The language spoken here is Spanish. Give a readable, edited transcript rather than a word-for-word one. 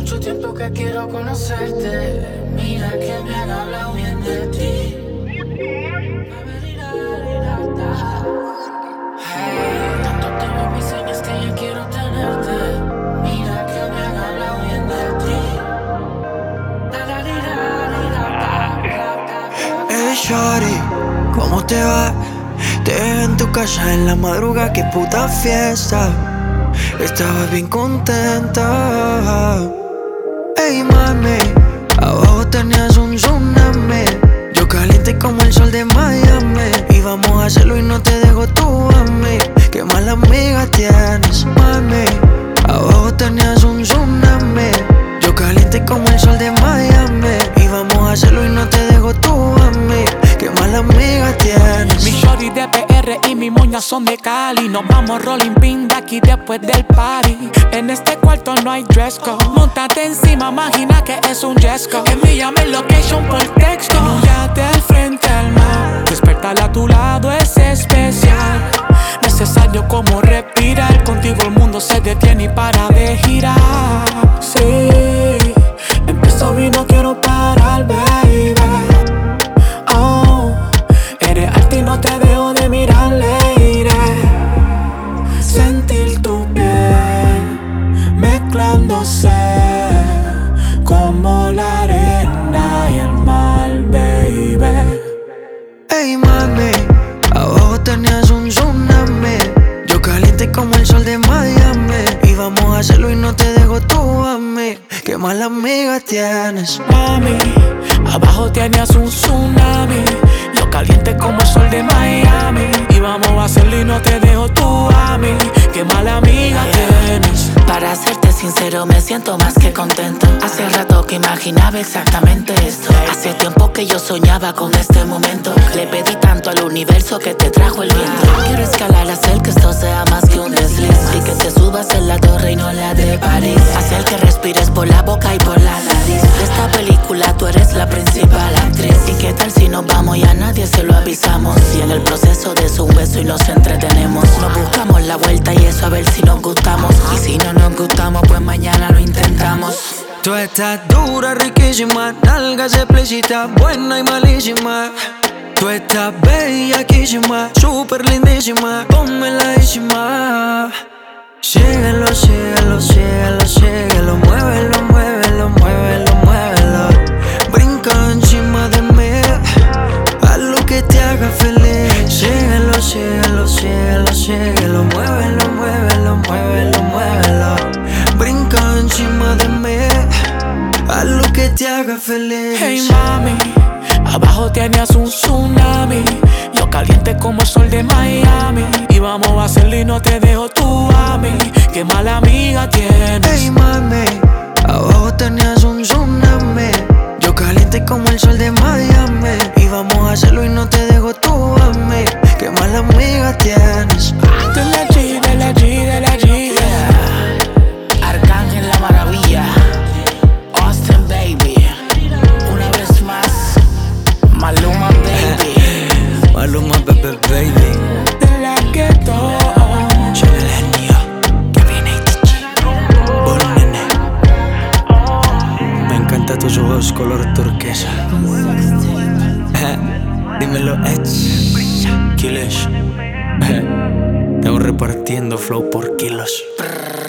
mucho tiempo que quiero conocerte. Mira que me han hablado bien de ti. Hey, tanto te veo mis señas que ya quiero tenerte. Mira que me han hablado bien de ti. Hey shorty, ¿cómo te va? Te veo en tu casa en la madrugada, qué puta fiesta. Estaba bien contenta. Hey mami, abajo tenías un tsunami. Yo caliente como el sol de Miami. Y vamos a hacerlo y no te dejo tú a mí. Qué mala amiga tienes, mami. Abajo tenías un tsunami. Yo caliente como el sol de Miami. Y vamos a hacerlo y no te dejo tú a mí. Qué mala amiga tienes. Mi shorty de PR y mi moña son de Cali. Nos vamos rolling pin de aquí después del party. En este cuarto no hay dress code. Móntate encima, imagina que es un Jesco. Envíame el location por texto. En un yate al frente al mar. Despertar a tu lado es especial. Necesario como respirar. Contigo el mundo se detiene y para de girar. Sí, empezó y no quiero parar, baby. Oh, eres alta y no te dejo de mirar, lady. Sentir tu piel mezclándose como la arena y el mar, baby. Hey mami, abajo tenías un tsunami. Yo caliente como el sol de Miami. Y vamos a hacerlo y no te dejo tú a mí. Qué mala amiga tienes, Mami, abajo tenías un tsunami. Yo caliente como el sol de Miami. Y vamos a hacerlo y no te dejo tú a mí. Qué mala amiga tienes. Para serte sincero me siento más que contento. Hace rato que imaginaba exactamente esto. Hace tiempo que yo soñaba con este momento. Le pedí tanto al universo que te trajo el viento. Quiero escalar, hacer que esto sea más que un desliz. Y que te subas en la torre y no la de París. Hacer que respires por la boca y por la nariz. De esta película tú eres la principal actriz. ¿Y qué tal si nos vamos y a nadie se lo avisamos? Y en el proceso de un beso y nos entretenemos. Nos buscamos la vuelta y eso a ver si nos gustamos. Y si no nos gustamos pues mañana lo intentamos. tú estás dura, riquísima. Nalgas explícitas, buena y malísima. Tú estás bellaquísima, súper lindísima, ponmeladísima. Síguelo, síguelo, síguelo, síguelo. Muévelo, muévelo, muévelo, muévelo. Brinca encima de mí, haz lo que te haga feliz. Síguelo, síguelo, síguelo, síguelo. Muévelo, muévelo, muévelo, muévelo. Brinca encima de mí, haz lo que te haga feliz. Hey mami, abajo tenías un tsunami. Yo caliente como el sol de Miami. Y vamos a hacerlo y no te dejo tú a mí. Qué mala amiga tienes. Hey mami, abajo tenías un tsunami. Yo caliente como el sol de Miami. Y vamos a hacerlo y no te dejo tú a mí. Qué mala amiga tienes. De la G, de la G, de la G, yeah. Arcángel la maravilla, Austin baby. Una vez más, Maluma baby. Maluma bebé baby. De la ghetto. Soy el genio que viene y te Bolo nene. Me encanta tus ojos color turquesa. Dímelo Edge Killers. Estamos repartiendo flow por kilos.